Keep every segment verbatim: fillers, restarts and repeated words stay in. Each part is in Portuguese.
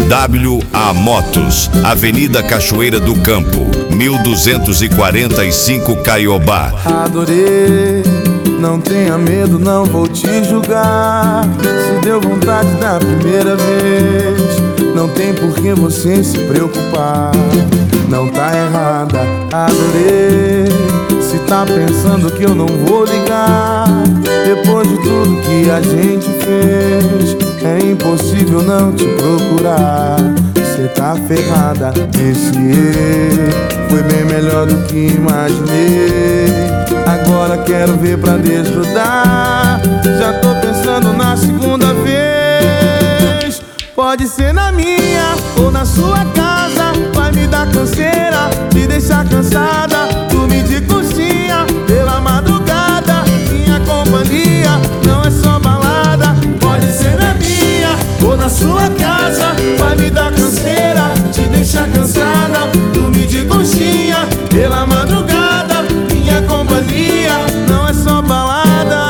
W A Motos, Avenida Cachoeira do Campo, mil duzentos e quarenta e cinco, Caiobá. Adorei, não tenha medo, não vou te julgar. Se deu vontade da primeira vez, não tem por que você se preocupar. Não tá errada, adorei. Se tá pensando que eu não vou ligar, depois de tudo que a gente fez, é impossível não te procurar. Cê tá ferrada, esse erro foi bem melhor do que imaginei. Agora quero ver pra desgrudar. Já tô pensando na segunda vez. Pode ser na minha ou na sua casa. Vai me dar canseira, me deixar cansada. Dormir de coxinha pela madrugada. Minha companhia não é só balada. Pode ser na minha ou na sua casa. Vai me dar canseira, te deixar cansada. Dormir de coxinha pela madrugada. Minha companhia não é só balada.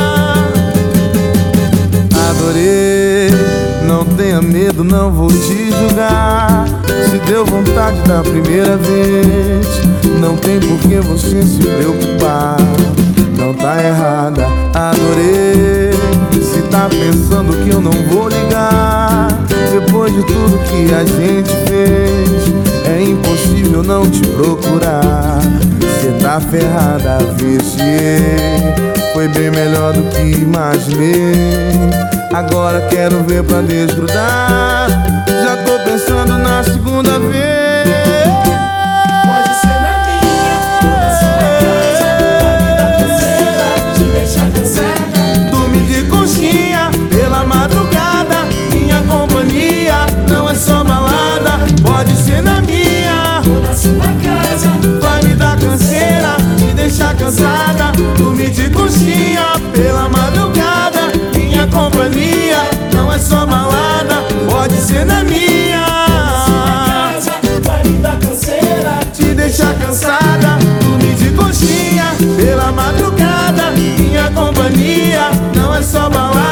Adorei, não tenha medo, não vou te julgar. Se deu vontade da primeira vez, não tem por que você se preocupar. Não tá errada, adorei. Se tá pensando que eu não vou ligar, depois de tudo que a gente fez, é impossível não te procurar. Cê tá ferrada, viciei. Foi bem melhor do que imaginei. Agora quero ver pra desgrudar. Já tô pensando na segunda vez. Pode ser na minha ou na sua casa. Vai me dar canseira, te deixar cansada. Dormir de coxinha pela madrugada. Minha companhia não é só balada. Pode ser na minha Ou na sua casa. vai me dar canseira, me deixar cansada. Dormir de coxinha pela madrugada. Minha companhia não é só balada. Pode ser na minha Casa, vai me dar canseira. te deixar cansada. Dormir de coxinha pela madrugada. Minha companhia não é só balada.